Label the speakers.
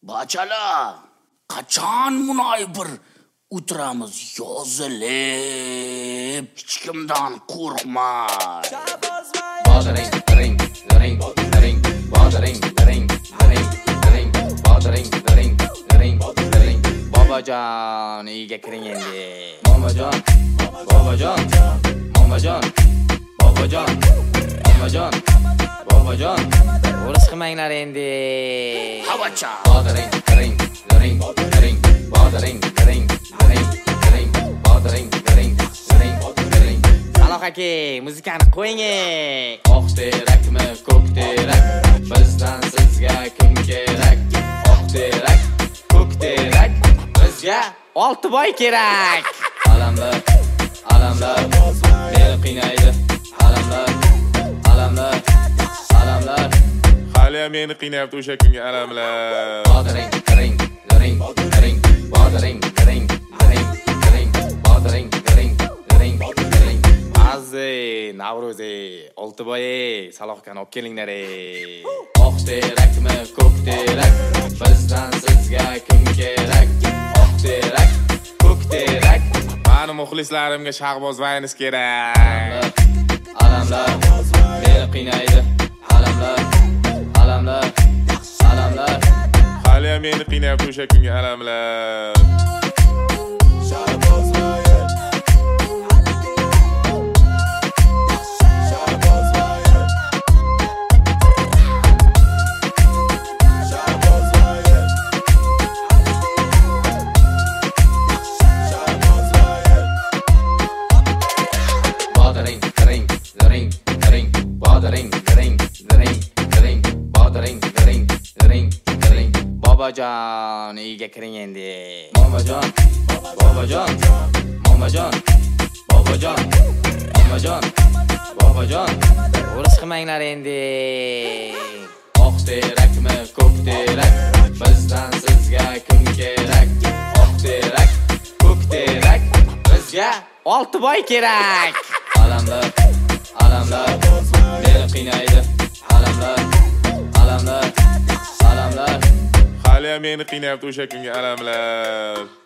Speaker 1: Bachala, qachon munoy bir o'tiramiz yozilib, hech kimdan qo'rqmay.
Speaker 2: Bothering, ring, ring, ring, bothering, ring, ring, ring, bothering, ring, ring, ring. Bobojon, uyga kiring endi. Momajon, bobojon, momajon, bobojon, momajon, bobojon. O'ris qilmanglar endi.
Speaker 1: Havacha.
Speaker 2: Bothering, ring, ring, ring, bothering, ring, ring, ring, bothering, ring, ring, ring. Saloh aka, muzikani qo'ying. Oq terakmi, ko'k terak, bizdan sizga kim kerak? Oq terak, ko'k terak, bizga Oltiboy kerak. Alamlar, alamlar, meni qiynaydi. Alamlar, alamlar, alamlar.
Speaker 3: Hali meni qiynayapti o'sha kungi alamlar.
Speaker 2: Bothering, ring, ring, ring, bothering, ring, ring, ring, bothering, ring, ring, ring. Azzi, Navro'zi, Oltiboy, Salohkan olib kelinglar. Oq terakmi, ko'k terak, bizdan sizga kim kerak? Oq terak, ko'k terak.
Speaker 3: Mani muxlislarimga Shahboz Vaynis kerak.
Speaker 2: Alamlar, meni qiynaydi. Alamlar, alamlar, alamlar.
Speaker 3: Hali meni qiynayapti o'sha kungi alamlar.
Speaker 2: Bothering, ring, ring, ring, bothering, ring, ring, ring, bothering, ring, ring, ring. Bobojon, uyga kiring endi. Momajon, bobojon, momajon, bobojon, momajon, bobojon. O'ris qilmanglar endi. Oq terakmi, ko'k terak, bizdan sizga kim kerak? Oq terak, ko'k terak, bizga Oltiboy kerak. Alamlar, alamlar, meni qiynaydi. Alamlar, alamlar, alamlar.
Speaker 3: Hali meni qiynayapti o'sha kungi alamlar.